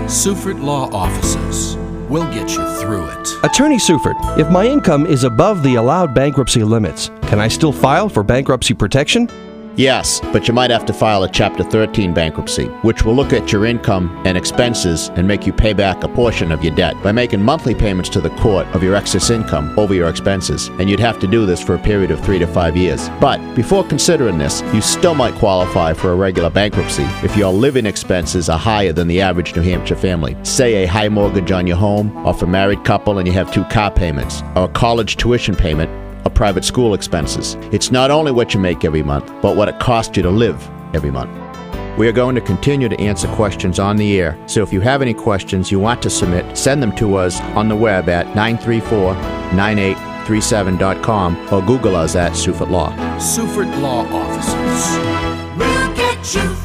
Seufert Law Offices. We'll get you through it. Attorney Seufert, if my income is above the allowed bankruptcy limits, can I still file for bankruptcy protection? Yes, but you might have to file a Chapter 13 bankruptcy, which will look at your income and expenses and make you pay back a portion of your debt by making monthly payments to the court of your excess income over your expenses. And you'd have to do this for a period of 3 to 5 years. But before considering this, you still might qualify for a regular bankruptcy if your living expenses are higher than the average New Hampshire family. Say a high mortgage on your home, or for a married couple and you have 2 car payments, or a college tuition payment, or private school expenses. It's not only what you make every month, but what it costs you to live every month. We are going to continue to answer questions on the air, so if you have any questions you want to submit, send them to us on the web at 934-9837.com or Google us at Seufert Law. Seufert Law Offices. We'll get you